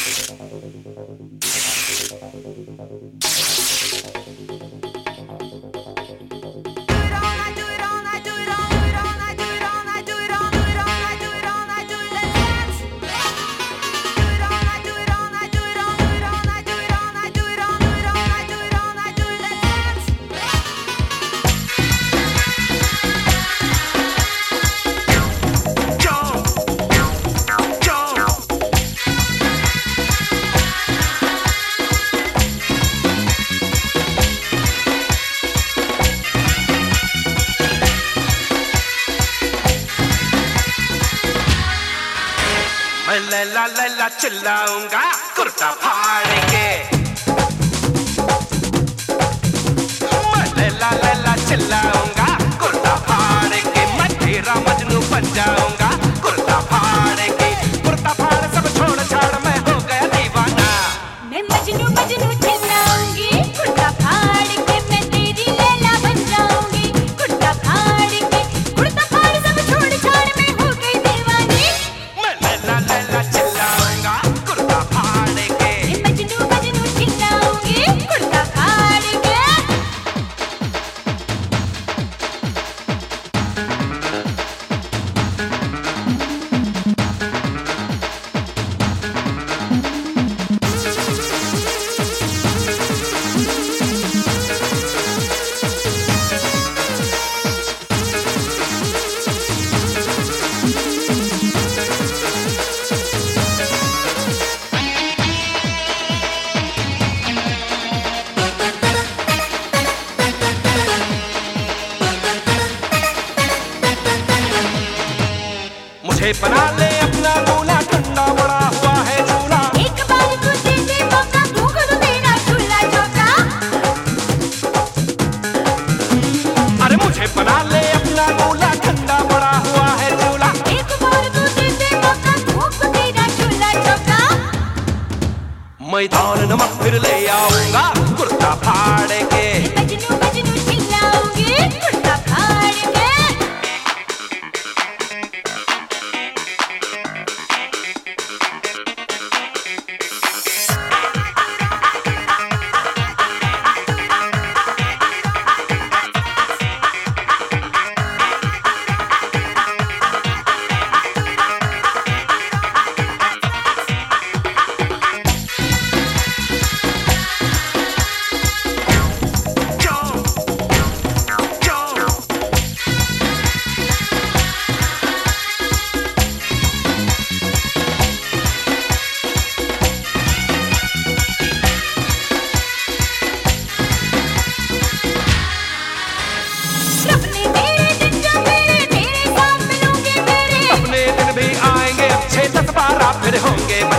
मैं लैला लैला चिल्लाऊंगा कुर्ता फाड़ के। मैं लैला लैला चिल्लाऊंगा कुर्ता फाड़ के। मैं तेरा मजनू बन जाऊंगा कुर्ता फाड़ के। कुर्ता फाड़ सब छोड़ छाड़ मैं हो गया दीवाना। मैं मजनू मजनू चिल्लाऊंगी कुर्ता फाड़ के। मैं तेरी लैला बन जाऊंगी कुर्ता फाड़ के। कुर्ता फाड़ सब छोड़ छाड़ मैं हो गई दीवानी। मैं लैला लैला चिल्लाऊंगा कुर्ता फाड़ के। मैं मजनू मजनू चिल्लाऊंगी कुर्ता फाड़ के। मुझे बना ले अपना दूल्हा ठंडा बड़ा हुआ है झूला। एक बार तू दे दे मौका भूख तो तेरा चूल्हा चौका। अरे मुझे बना ले अपना दूल्हा ठंडा बड़ा हुआ है झूला। एक बार तू दे दे मौका भूख तो तेरा चूल्हा चौका। मैदान नमक फिर ले आऊंगा कुर्ता फाड़ के। मजनू मजनू चिल्लाऊंगी कुर्ता फाड़ के। सपने मेरे दिन जो तेरे साथ मिलूंगे मेरे। अपने दिन भी आएंगे अच्छे 10-12 फिर होंगे